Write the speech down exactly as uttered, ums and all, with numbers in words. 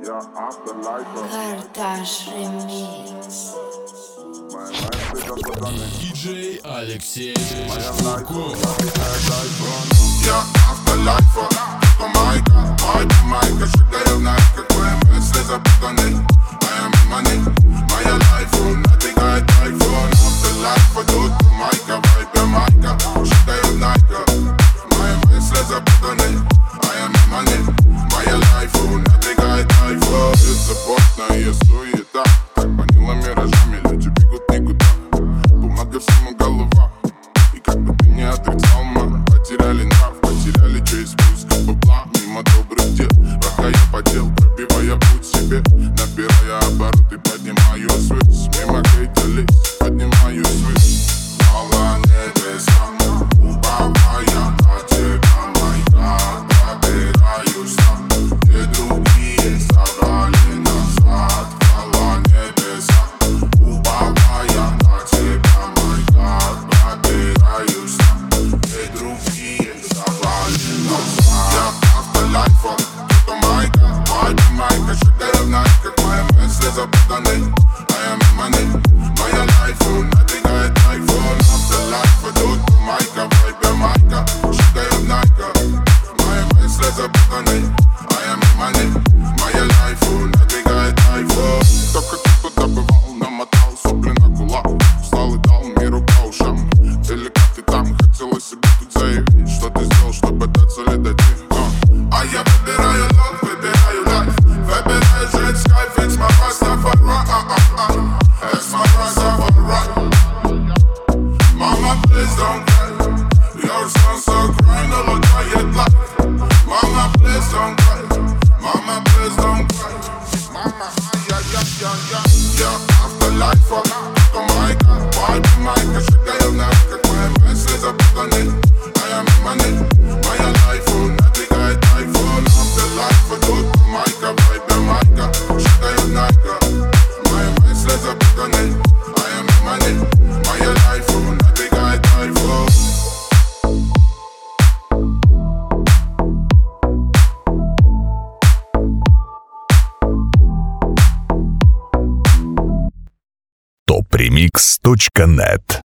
Карташ ремикс. Диджей Алексей Жирков. Я автолайфа, помайка, майка, майка. Шагаю вновь, как твои мысли запутаны. Моя мимо них, моя лайфу надвигает тайфун. Автолайфа, тут помайка, вайпе, майка. Шагаю вновь, мои мысли запутаны. Моя мимо них, моя лайфу надвигает тайфун. Беззаботная суета, так манила миражами, люди бегут никуда. Бумага всему голова, и как бы ты не отрицал, мама. Потеряли нрав, потеряли честь, пуск бабла. Мимо добрых дел, пока я потел, пробивая путь себе. Набирая обороты, поднимаю связь. Мимо гейта лист, поднимаю связь. Мало небеса, уповая на тебя, майка. Пробираюсь там, где другие собрали назад. Мало небеса, уповая на тебя, майка. Пробираюсь там, где другие собрали назад. Я автолайфа, кто майка, майка, майка. Шагаю вновь, как мои мысли запутаны. Моя мимо них, моя лайфу надвигает тайфун. Автолайфа, тут майка, вайпе, майка. Шагаю вновь, как мои мысли запутаны. Моя мимо них, моя лайфу надвигает тайфун. Только ты туда бывал, намотал сопли на кулак. Встал и дал миру по ушам. Или как ты там, хотела себе тут заявить, что ты сделал, чтобы до цели дойти. А я выбираю лов, выбираю лайф. Выбираю жить кайф, it's my Rastafari. It's my Rastafari. Mama, please don't cry. Your son so cry, no look quiet life. Mama, please don't cry. Mama, please don't cry. Mama, yeah, yeah, yeah, yeah. Yeah, автолайфа, кто майка, майка, майка. Шагаю вновь, как мои мысли запутаны. Моя мимо них, моя лайфу надвигает тайфун. Автолайфа, тут майка, вайпе, майка. Шагаю вновь, как мои мысли запутаны. Моя мимо них, моя лайфу надвигает тайфун. топ ремикс точка нет